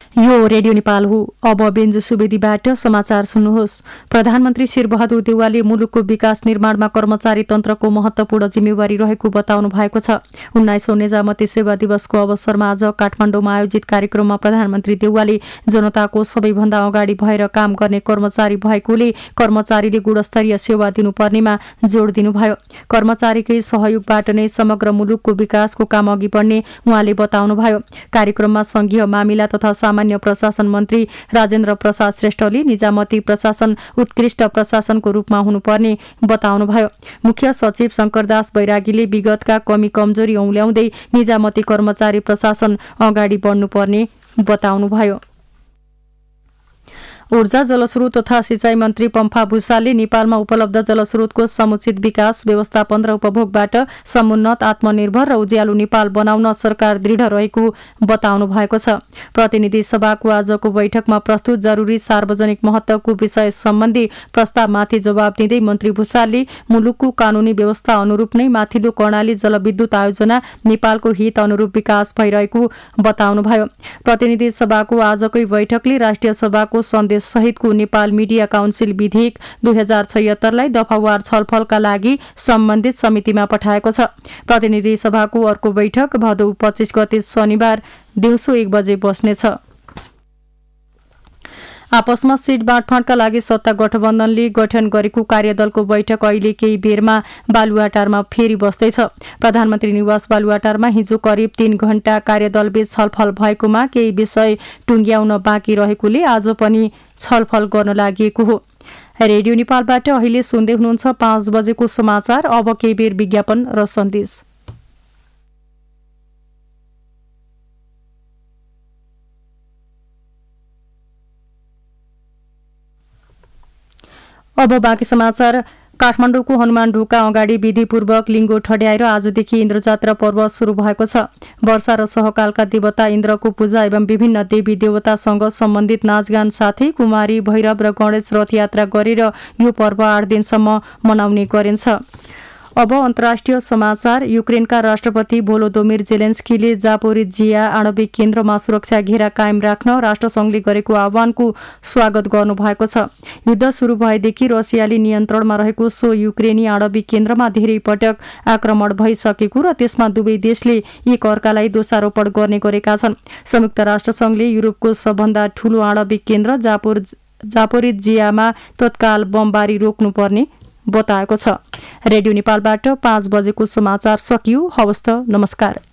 यो रेडियो नेपाल हो। अब बेन्जु सुवेदीबाट समाचार सुन्नुहोस्। प्रधानमन्त्री शेरबहादुर देउवाले मुलुकको विकास निर्माणमा कर्मचारी तन्त्रको महत्वपूर्ण जिम्मेवारी रहेको बताउनु भएको छ। 19औं निजामती सेवा दिवसको अवसरमा आज काठमाडौँमा आयोजित कार्यक्रममा प्रधानमन्त्री देउवाले जनताको सबैभन्दा अगाडि भएर काम गर्ने कर्मचारी भएकोले कर्मचारीले गुणस्तरीय सेवा दिनुपर्नेमा जोड़ दिनुभयो। कर्मचारीकै सहयोगबाट नै समग्र मुलुकको विकासको काम अघि बढ्ने उहाँले बताउनुभयो। कार्यक्रममा संघीय मामिला तथा सामान्य प्रशासन मन्त्री राजेन्द्र प्रसाद श्रेष्ठले निजामती प्रशासन उत्कृष्ट प्रशासनको रूपमा हुनुपर्ने बताउनुभयो। मुख्य सचिव शंकरदास बैरागीले विगतका कमी कमजोरी औल्याउँदै निजामती कर्मचारी प्रशासन अगाडि बढ्नुपर्ने बताउनुभयो। ऊर्जा जलस्रोत तथा सिंचाई मन्त्री पम्फा भूषालले नेपालमा उपलब्ध जलस्रोतको समुचित विकास व्यवस्थापन र उपभोगबाट समुन्नत आत्मनिर्भर र उज्यालो नेपाल बनाउन सरकार दृढ रहेको बताउनु भएको छ। प्रतिनिधि सभाको आजको बैठकमा प्रस्तुत जरुरी सार्वजनिक महत्वको विषय सम्बन्धी प्रस्तावमाथि जवाब दिँदै मन्त्री भूषालले मुलुकको कानूनी व्यवस्था अनुरूप नै माथिल्लो कर्णाली जलविद्युत आयोजना नेपालको हित अनुरूप विकास भइरहेको बताउनुभयो। प्रतिनिधि सभाको आजकै बैठकले राष्ट्रिय सभाको सन्देश सहितको नेपाल मिडिया काउन्सिल विधेयक 2076 दफावार छलफलका लागि सम्बन्धित समितिमा पठाएको छ। प्रतिनिधि सभाको अर्को बैठक भदौ 25 गते शनिबार दिउँसो 1 बजे बस्नेछ। आपसमा सीट बाँडफाँडका लागि सत्ता गठबन्धनले गठन गरेको कार्यदलको बैठक अहिले केही बेरमा बालुवाटारमा फेरि बस्दैछ। प्रधानमन्त्री निवास बालुवाटारमा हिजो करिब 3 घण्टा कार्यदलबीच छलफल भएकोमा केही विषय टुङ्ग्याउन बाँकी रहेकोले आज पनि छलफल गर्न लागि हो। रेडियो नेपालबाट अहिले सुन्दै हुनुहुन्छ 5 बजेको समाचार। अब केही बेर विज्ञापन र सन्देश। अब बाँकी समाचार। काठमाडौँको हनुमान ढोका अगाडि विधिपूर्वक लिङ्गो ठड्याएर आजदेखि इन्द्रजात्रा पर्व सुरु भएको छ। वर्षा र सहकालका देवता इन्द्रको पूजा एवं विभिन्न देवी देवतासँग सम्बन्धित नाचगान साथै कुमारी भैरव र गणेश रथयात्रा गरेर यो पर्व 8 दिनसम्म मनाउने गरिन्छ। अब अन्तर्राष्ट्रिय समाचार। युक्रेनका राष्ट्रपति भोलोदोमिर जेलेन्स्कीले जापोरिजिया आणविक केन्द्रमा सुरक्षा घेरा कायम राख्न राष्ट्रसंघले गरेको आह्वानको स्वागत गर्नुभएको छ। युद्ध सुरु भएदेखि रसियाली नियन्त्रणमा रहेको सो युक्रेनी आणविक केन्द्रमा धेरै पटक आक्रमण भइसकेको र त्यसमा दुवै देशले एक अर्कालाई दोषारोपण गर्ने गरेका छन्। संयुक्त राष्ट्रसंघले युरोपको सबभन्दा ठूलो आणविक केन्द्र जापोरिजियामा तत्काल बमबारी रोक्नुपर्ने बताएको छ। रेडियो नेपालबाट 5 बजेको समाचार सकियो। हवस् त, नमस्कार।